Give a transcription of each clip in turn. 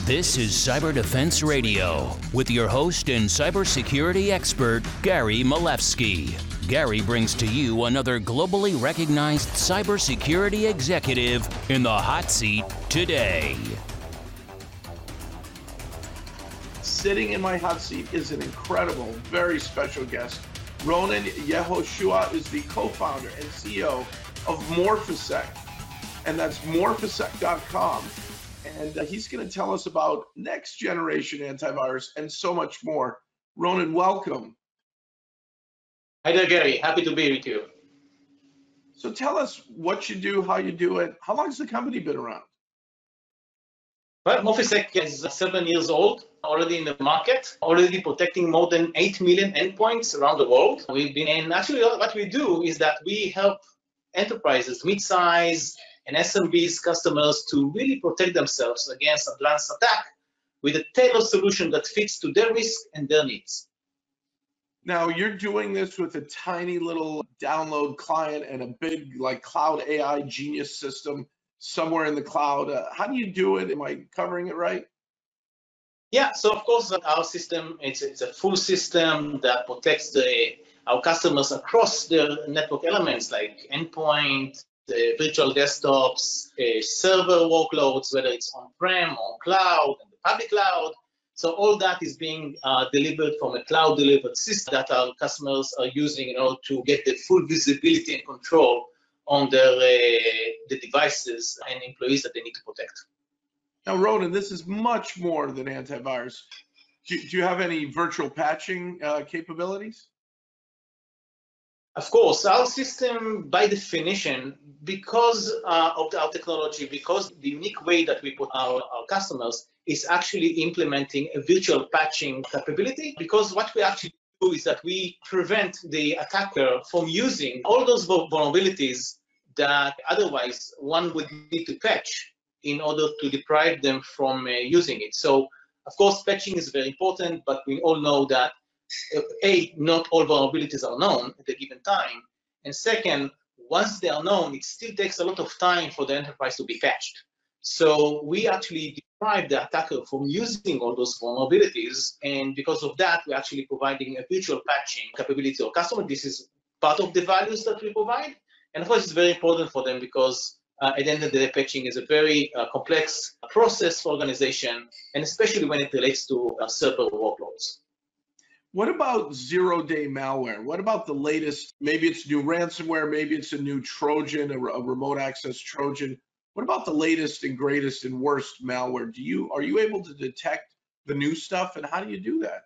This is Cyber Defense Radio with your host and cybersecurity expert, Gary Malevsky. Gary brings to you another globally recognized cybersecurity executive in the hot seat today. Sitting in my hot seat is an incredible, very special guest. Ronen Yehoshua is the co-founder and CEO of Morphisec, and that's morphisec.com. And he's going to tell us about next generation antivirus and so much more. Ronen, welcome. Hi there, Gary. Happy to be with you. So tell us what you do, how you do it. How long has the company been around? Well, Morphisec is 7 years old, already in the market, already protecting more than 8 million endpoints around the world. And actually what we do is that we help enterprises, mid-size and SMBs customers to really protect themselves against advanced attack with a tailored solution that fits to their risk and their needs. Now, you're doing this with a tiny little download client and a big cloud AI genius system somewhere in the cloud. How do you do it? Am I covering it right? Yeah, so of course, our system, it's a full system that protects our customers across their network elements like endpoint, virtual desktops, server workloads, whether it's on-prem or cloud, and the public cloud. So all that is being delivered from a cloud-delivered system that our customers are using in order to get the full visibility and control on the devices and employees that they need to protect. Now, Ronen, this is much more than antivirus. Do you have any virtual patching capabilities? Of course, our system, by definition, because of our technology, because the unique way that we put our customers is actually implementing a virtual patching capability, because what we actually do is that we prevent the attacker from using all those vulnerabilities that otherwise one would need to patch in order to deprive them from using it. So, of course, patching is very important, but we all know that not all vulnerabilities are known at a given time. And second, once they are known, it still takes a lot of time for the enterprise to be patched. So we actually deprive the attacker from using all those vulnerabilities. And because of that, we're actually providing a virtual patching capability to our customer. This is part of the values that we provide. And of course, it's very important for them because at the end of the day, patching is a very complex process for organization, and especially when it relates to server workloads. What about zero-day malware? What about the latest? Maybe it's new ransomware, maybe it's a new Trojan, a remote access Trojan. What about the latest and greatest and worst malware? Are you able to detect the new stuff, and how do you do that?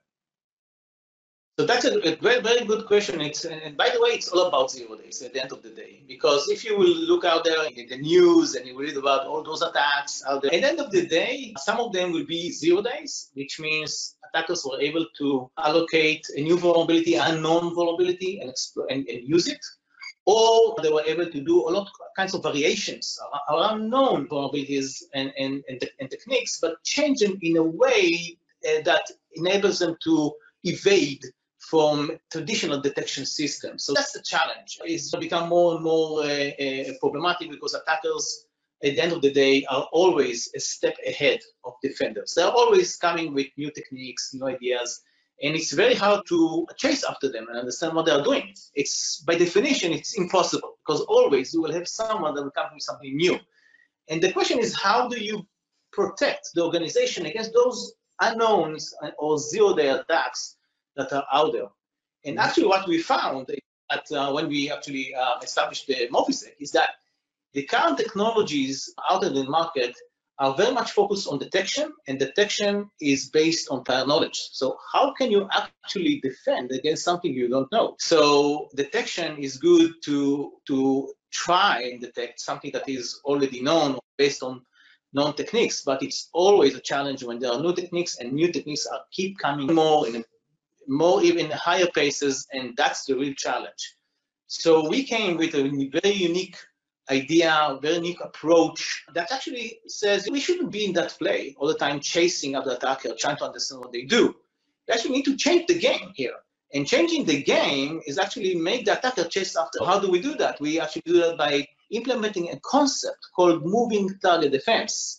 So that's a very, very good question. And by the way, it's all about 0 days at the end of the day, because if you will look out there in the news and you read about all those attacks out there, at the end of the day, some of them will be 0 days, which means attackers were able to allocate a new vulnerability, unknown vulnerability, and use it. Or they were able to do a lot of kinds of variations around known vulnerabilities and techniques, but change them in a way that enables them to evade from traditional detection systems. So that's the challenge. It's become more and more problematic because attackers, at the end of the day, are always a step ahead of defenders. They're always coming with new techniques, new ideas, and it's very hard to chase after them and understand what they're doing. It's, by definition, it's impossible, because always you will have someone that will come with something new. And the question is, how do you protect the organization against those unknowns or zero-day attacks that are out there? And actually what we found that when we actually established the Morphisec is that the current technologies out in the market are very much focused on detection, and detection is based on prior knowledge. So how can you actually defend against something you don't know? So detection is good to try and detect something that is already known based on known techniques, but it's always a challenge when there are new techniques, and new techniques keep coming more even higher paces, and that's the real challenge. So we came with a very unique idea, very unique approach that actually says we shouldn't be in that play all the time chasing other attackers, trying to understand what they do. We actually need to change the game here. And changing the game is actually make the attacker chase after. How do we do that? We actually do that by implementing a concept called moving target defense.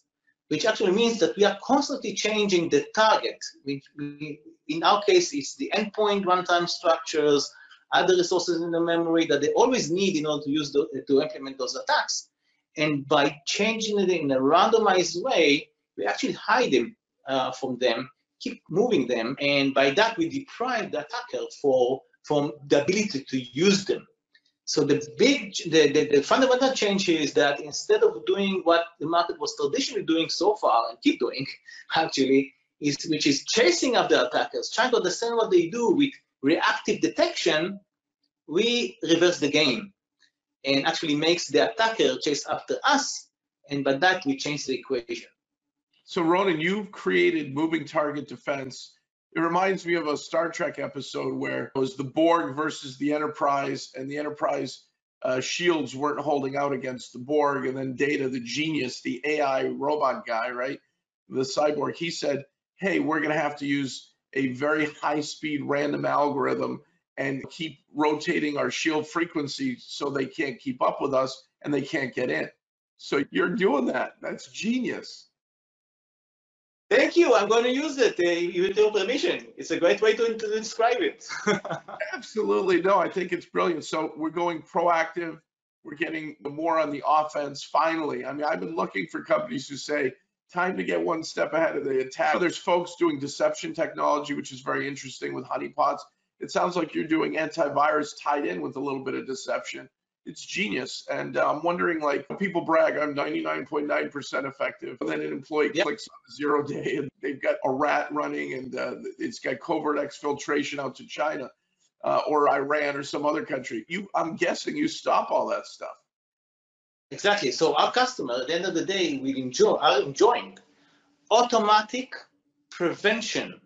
which actually means that we are constantly changing the target, which in our case is the endpoint runtime structures, other resources in the memory that they always need in order to implement those attacks. And by changing it in a randomized way, we actually hide them from them, keep moving them, and by that we deprive the attacker from the ability to use them. So the fundamental change here is that instead of doing what the market was traditionally doing so far and keep doing, actually, which is chasing after attackers, trying to understand what they do with reactive detection, we reverse the game and actually makes the attacker chase after us, and by that we change the equation. So Ronen, you've created moving target defense. It reminds me of a Star Trek episode where it was the Borg versus the Enterprise, and the Enterprise shields weren't holding out against the Borg, and then Data, the genius, the AI robot guy, right, the cyborg, he said, hey, we're going to have to use a very high-speed random algorithm and keep rotating our shield frequency so they can't keep up with us and they can't get in. So you're doing that. That's genius. Thank you. I'm going to use it with your permission. It's a great way to describe it. Absolutely. No, I think it's brilliant. So we're going proactive. We're getting more on the offense finally. I mean, I've been looking for companies who say, time to get one step ahead of the attack. There's folks doing deception technology, which is very interesting with honeypots. It sounds like you're doing antivirus tied in with a little bit of deception. It's genius. And I'm wondering, like, people brag, I'm 99.9% effective. And then an employee clicks on a 0 day and they've got a rat running and it's got covert exfiltration out to China or Iran or some other country. I'm guessing you stop all that stuff. Exactly. So our customer, at the end of the day, are enjoying automatic prevention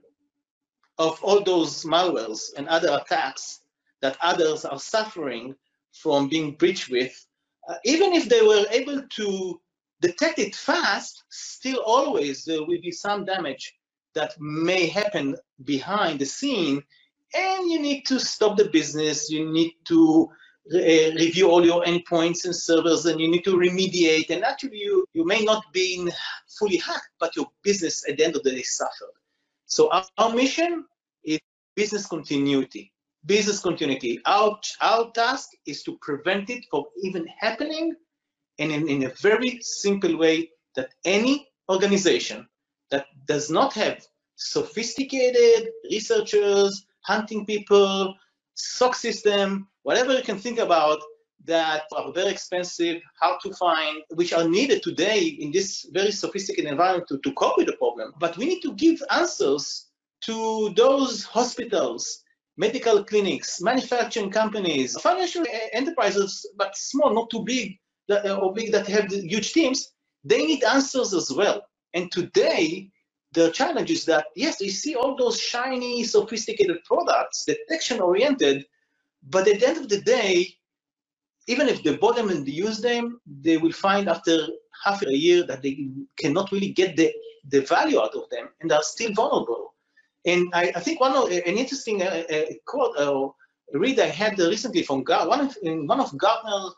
of all those malwares and other attacks that others are suffering from being breached with, even if they were able to detect it fast, still always there will be some damage that may happen behind the scene, and you need to stop the business, you need to review all your endpoints and servers, and you need to remediate, and actually you may not be fully hacked, but your business at the end of the day suffered. So our mission is business continuity. Business continuity. Our task is to prevent it from even happening, and in a very simple way that any organization that does not have sophisticated researchers, hunting people, SOC system, whatever you can think about that are very expensive, hard to find, which are needed today in this very sophisticated environment to cope with the problem. But we need to give answers to those hospitals, medical clinics, manufacturing companies, financial enterprises, but small, not too big, or big that have huge teams. They need answers as well. And today, the challenge is that, yes, we see all those shiny, sophisticated products, detection-oriented, but at the end of the day, even if they bought them and they use them, they will find after half a year that they cannot really get the value out of them, and are still vulnerable. And I think an interesting quote or read I had recently from one of Gartner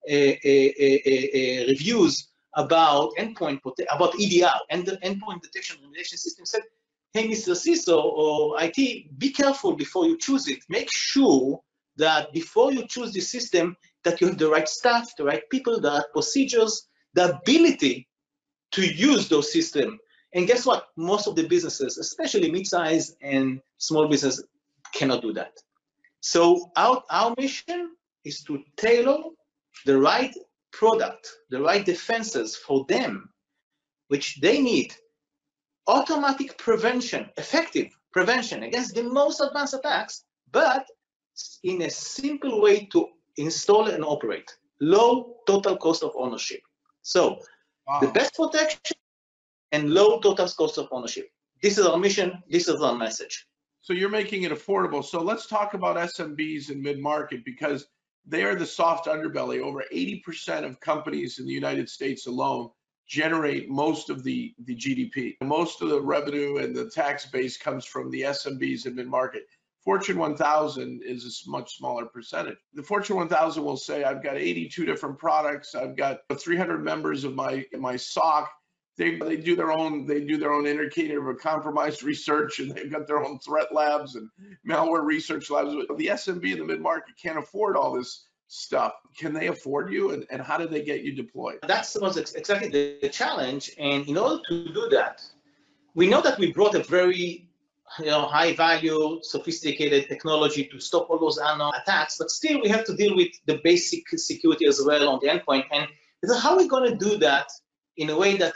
reviews about about EDR and the endpoint detection remediation system said, hey, Mr. CISO or IT, be careful before you choose it. Make sure that before you choose the system that you have the right staff, the right people, the right procedures, the ability to use those systems. And guess what? Most of the businesses, especially mid-size and small business, cannot do that. So our mission is to tailor the right product, the right defenses for them, which they need. Automatic prevention, effective prevention against the most advanced attacks, but in a simple way to install and operate. Low total cost of ownership. So the best protection and low total cost of ownership. This is our mission. This is our message. So you're making it affordable. So let's talk about SMBs and mid-market, because they are the soft underbelly. Over 80% of companies in the United States alone generate most of the GDP. Most of the revenue and the tax base comes from the SMBs and mid-market. Fortune 1000 is a much smaller percentage. The Fortune 1000 will say, I've got 82 different products. I've got 300 members of my SOC. They do their own indicator of compromised research, and they've got their own threat labs and malware research labs. The SMB and the mid-market can't afford all this stuff. Can they afford you, and how do they get you deployed? That's exactly the challenge. And in order to do that, we know that we brought a very high value, sophisticated technology to stop all those unknown attacks, but still we have to deal with the basic security as well on the endpoint. And how are we going to do that in a way that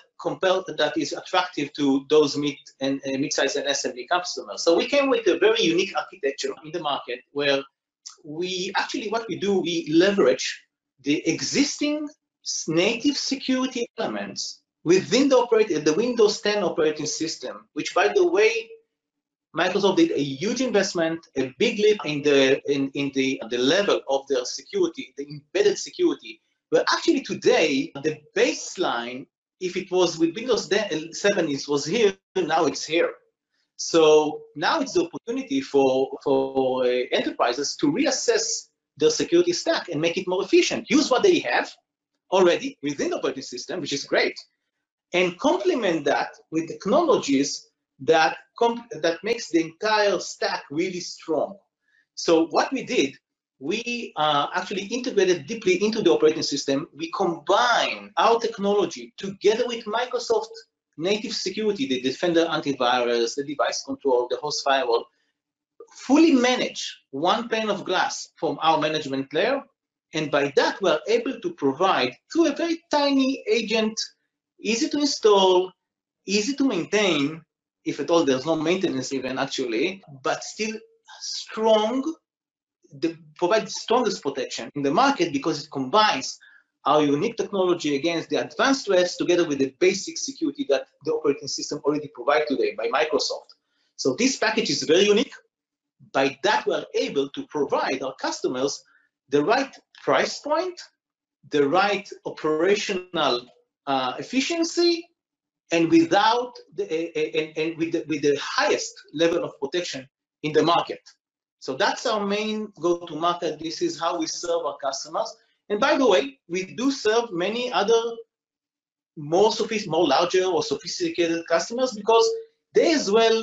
is attractive to those mid-sized and SMB customers? So we came with a very unique architecture in the market where what we do, we leverage the existing native security elements within the Windows 10 operating system, which, by the way, Microsoft did a huge investment, a big leap in the level of their security, the embedded security. But actually today, the baseline, if it was with Windows 7, it was here, now it's here. So now it's the opportunity for enterprises to reassess their security stack and make it more efficient. Use what they have already within the operating system, which is great, and complement that with technologies that makes the entire stack really strong. So what we did, we actually integrated deeply into the operating system. We combine our technology together with Microsoft native security, the Defender antivirus, the device control, the host firewall, fully manage one pane of glass from our management layer. And by that, we're able to provide through a very tiny agent, easy to install, easy to maintain, if at all there's no maintenance even actually, but still strong, provide the strongest protection in the market because it combines our unique technology against the advanced threats together with the basic security that the operating system already provides today by Microsoft. So this package is very unique. By that, we're able to provide our customers the right price point, the right operational efficiency, and with the highest level of protection in the market. So that's our main go-to-market. This is how we serve our customers. And by the way, we do serve many other more larger or sophisticated customers because they as well,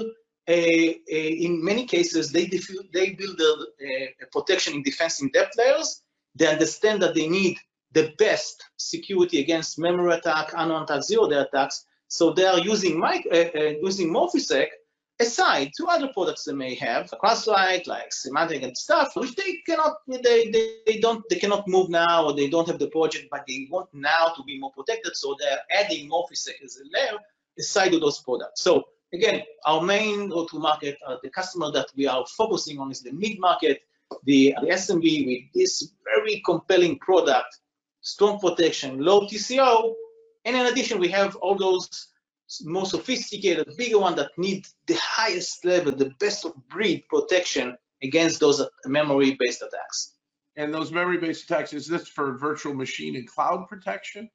in many cases, they build a protection in defense in depth layers. They understand that they need the best security against memory attack, unknown attack, zero-day attacks. So they are using Morphisec aside to other products they may have, CrowdStrike, like Symantec and stuff, which they cannot move now, or they don't have the project, but they want now to be more protected. So they're adding Morphisec as a layer aside to those products. So again, our main go-to-market, the customer that we are focusing on is the mid-market, the SMB with this very compelling product, strong protection, low TCO, and in addition, we have all those more sophisticated, bigger ones that need the highest level, the best of breed protection against those memory-based attacks. And those memory-based attacks, is this for virtual machine and cloud protection?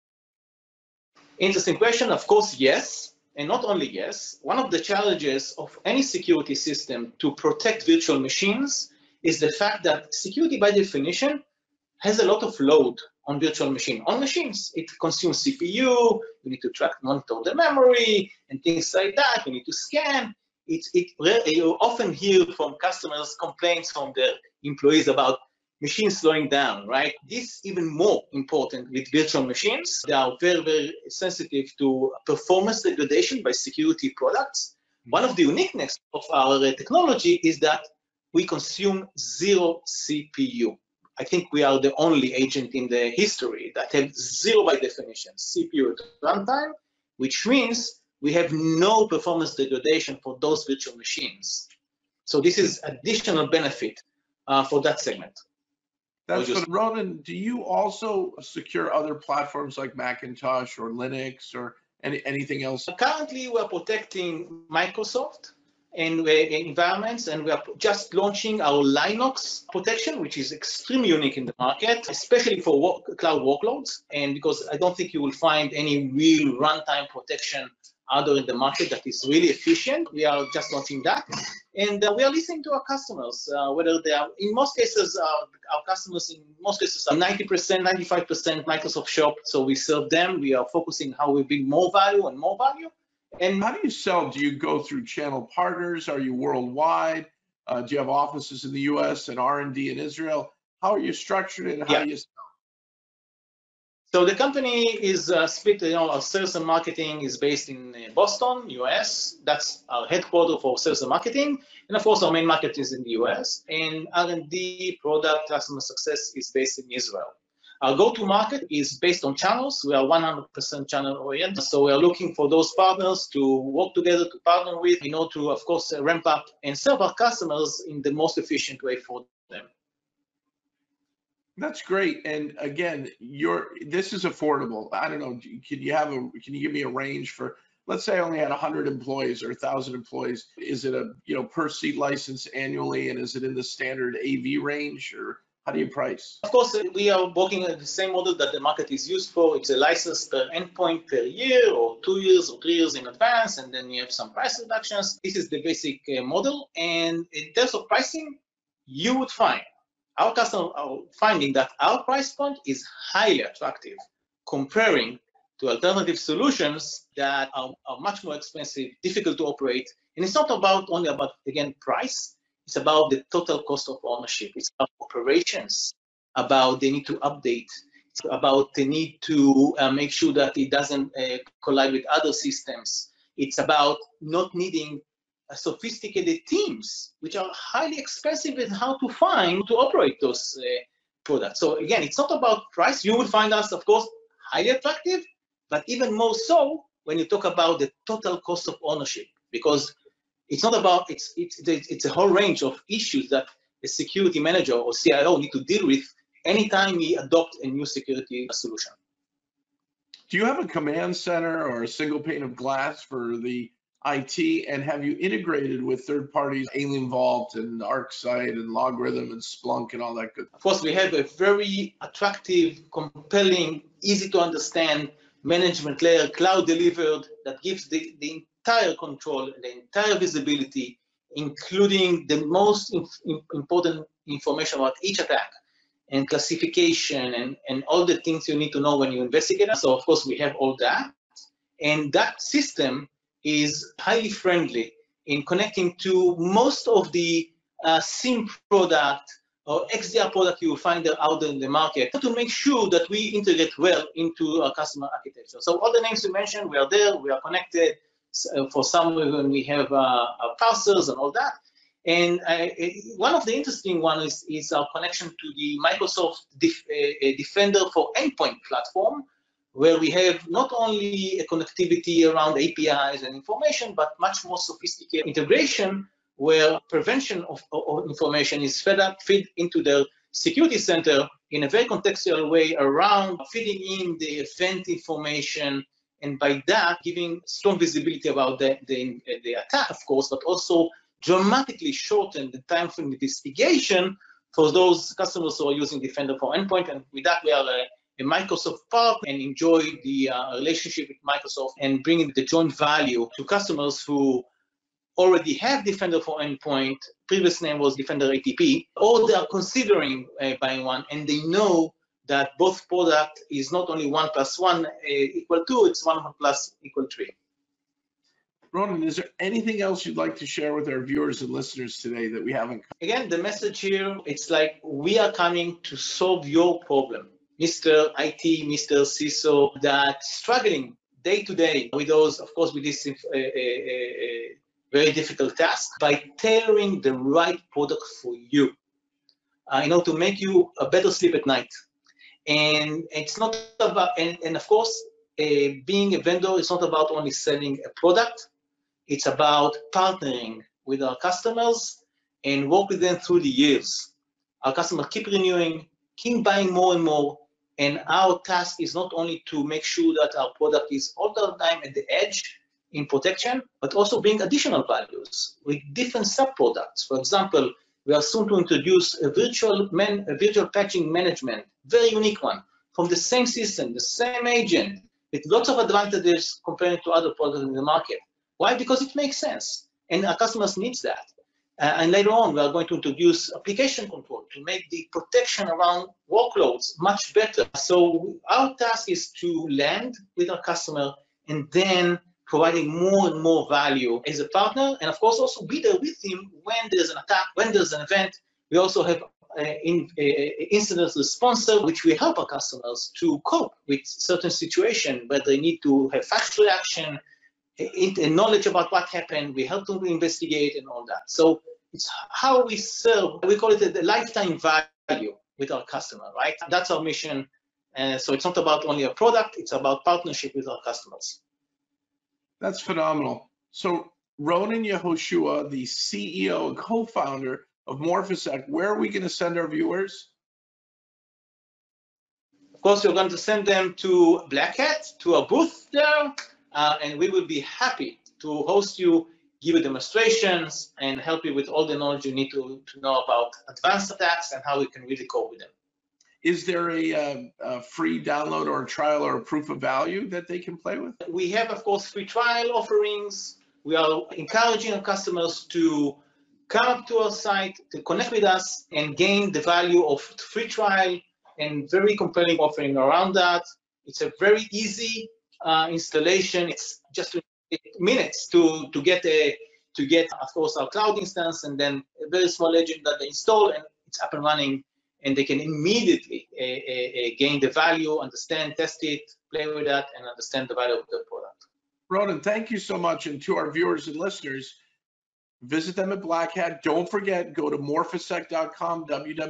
Interesting question. Of course, yes. And not only yes. One of the challenges of any security system to protect virtual machines is the fact that security, by definition, has a lot of load on virtual machine. On machines, it consumes CPU, you need to monitor the memory, and things like that. You need to scan. You often hear from customers complaints from their employees about machines slowing down, right? This is even more important with virtual machines. They are very, very sensitive to performance degradation by security products. One of the uniqueness of our technology is that we consume zero CPU. I think we are the only agent in the history that have zero by definition CPU at runtime, which means we have no performance degradation for those virtual machines. So this is additional benefit for that segment. That's good. Ronen, do you also secure other platforms like Macintosh or Linux or anything else? Currently, we're protecting Microsoft and environments, and we are just launching our Linux protection, which is extremely unique in the market, especially for cloud workloads. And because I don't think you will find any real runtime protection out there in the market that is really efficient. We are just launching that. And we are listening to our customers, whether they are, in most cases, our customers in most cases are 90%, 95% Microsoft Shop. So we serve them. We are focusing how we bring more value and more value. And how do you sell? Do you go through channel partners? Are you worldwide? Do you have offices in the US and R&D in Israel? How are you structured and how do you sell? So the company is split, our sales and marketing is based in Boston, US. That's our headquarters for sales and marketing. And of course, our main market is in the US. And R&D, product, customer success is based in Israel. Our go-to-market is based on channels. We are 100% channel-oriented. So we are looking for those partners to work together, to partner with, in order to, of course, ramp up and serve our customers in the most efficient way for them. That's great. And again, this is affordable. I don't know, can you give me a range for, let's say I only had 100 employees or 1,000 employees. Is it a, per seat license annually, and is it in the standard AV range, or how do you price? Of course, we are working at the same model that the market is used for. It's a license per endpoint per year, or 2 years or 3 years in advance, and then you have some price reductions. This is the basic model. And in terms of pricing, you would find our customers are finding that our price point is highly attractive comparing to alternative solutions that are much more expensive, difficult to operate. And it's not only about, again, price. It's about the total cost of ownership. It's about operations, about the need to update, it's about the need to make sure that it doesn't collide with other systems. It's about not needing sophisticated teams, which are highly expensive in how to operate those products. So again, it's not about price. You will find us, of course, highly attractive, but even more so when you talk about the total cost of ownership, because it's not about, it's a whole range of issues that a security manager or CIO need to deal with anytime we adopt a new security solution. Do you have a command center or a single pane of glass for the IT, and have you integrated with third parties, Alien Vault and ArcSight and LogRhythm and Splunk and all that good? Of course, we have a very attractive, compelling, easy to understand management layer, cloud delivered, that gives the entire control, the entire visibility, including the most important information about each attack and classification and all the things you need to know when you investigate it. So of course we have all that. And that system is highly friendly in connecting to most of the SIEM product or XDR product you will find out there in the market to make sure that we integrate well into our customer architecture. So all the names you mentioned, we are there, we are connected. For some reason, we have our parsers and all that. And one of the interesting ones is our connection to the Microsoft Defender for Endpoint platform, where we have not only a connectivity around APIs and information, but much more sophisticated integration where prevention of information is fed into the security center in a very contextual way around feeding in the event information, and by that giving strong visibility about the attack, of course, but also dramatically shorten the time for investigation for those customers who are using Defender for Endpoint. And with that, we are a Microsoft partner and enjoy the relationship with Microsoft and bringing the joint value to customers who already have Defender for Endpoint, previous name was Defender ATP, or they are considering buying one, and they know that both product is not only 1 + 1 = 2, it's 1 + 3. Ronen, is there anything else you'd like to share with our viewers and listeners today that we haven't? Again, the message here, it's like we are coming to solve your problem, Mr. IT, Mr. CISO, that's struggling day to day with those, of course, with this very difficult task by tailoring the right product for you, to make you a better sleep at night. And it's not about, and of course, being a vendor is not about only selling a product. It's about partnering with our customers and work with them through the years. Our customers keep renewing, keep buying more and more. And our task is not only to make sure that our product is all the time at the edge in protection, but also bring additional values with different sub-products. For example, we are soon to introduce a virtual patching management, very unique one, from the same system, the same agent, with lots of advantages compared to other products in the market. Why? Because it makes sense, and our customers need that. And later on, we are going to introduce application control to make the protection around workloads much better. So our task is to land with our customer and then providing more and more value as a partner, and of course also be there with him when there's an attack, when there's an event. We also have incident response, which we help our customers to cope with certain situations, but they need to have fast reaction, knowledge about what happened. We help them to investigate and all that. So it's how we serve. We call it the lifetime value with our customer, right? That's our mission. So it's not about only a product, it's about partnership with our customers. That's phenomenal. So Ronen Yehoshua, the CEO and co-founder of Morphisec, where are we going to send our viewers? Of course, you're going to send them to Black Hat, to our booth there, and we will be happy to host you, give you demonstrations, and help you with all the knowledge you need to know about advanced attacks and how we can really cope with them. Is there a free download or a trial or a proof of value that they can play with? We have, of course, free trial offerings. We are encouraging our customers to come up to our site, to connect with us, and gain the value of free trial and very compelling offering around that. It's a very easy installation. It's just minutes to get, of course, our cloud instance, and then a very small agent that they install, and it's up and running. And they can immediately gain the value, understand, test it, play with that, and understand the value of the product. Ronen, thank you so much. And to our viewers and listeners, visit them at Black Hat. Don't forget, go to morphisec.com,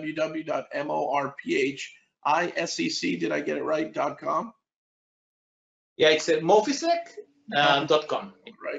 www.morphisec, did I get it right, .com? Yeah, it's at morphisec.com. Right.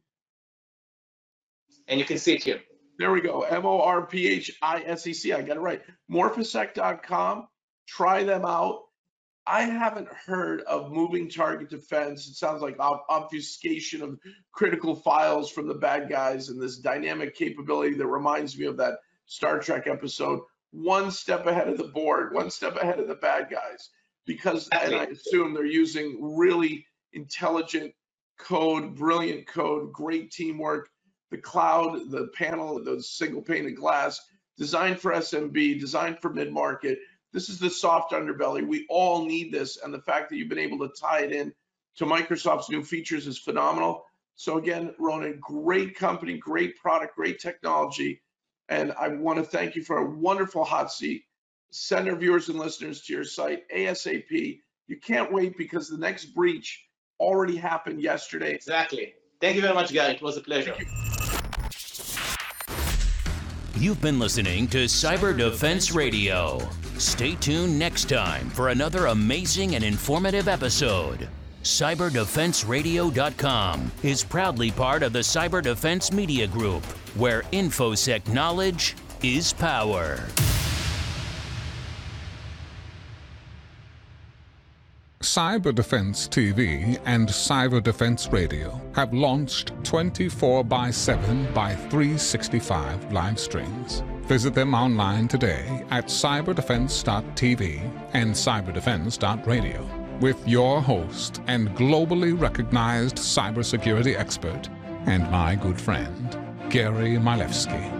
And you can see it here. There we go, MORPHISEC, I got it right. Morphisec.com, try them out. I haven't heard of moving target defense. It sounds like obfuscation of critical files from the bad guys and this dynamic capability that reminds me of that Star Trek episode, one step ahead of the board, one step ahead of the bad guys. Because, and I assume they're using really intelligent code, brilliant code, great teamwork. The cloud, the panel, the single pane of glass, designed for SMB, designed for mid-market. This is the soft underbelly. We all need this, and the fact that you've been able to tie it in to Microsoft's new features is phenomenal. So again, Ronen, great company, great product, great technology, and I want to thank you for a wonderful hot seat. Send our viewers and listeners to your site ASAP. You can't wait because the next breach already happened yesterday. Exactly. Thank you very much, Gary. It was a pleasure. You've been listening to Cyber Defense Radio. Stay tuned next time for another amazing and informative episode. CyberDefenseRadio.com is proudly part of the Cyber Defense Media Group, where InfoSec knowledge is power. Cyber Defense TV and Cyber Defense Radio have launched 24/7 by 365 live streams. Visit them online today at cyberdefense.tv and cyberdefense.radio with your host and globally recognized cybersecurity expert and my good friend, Gary Milewski.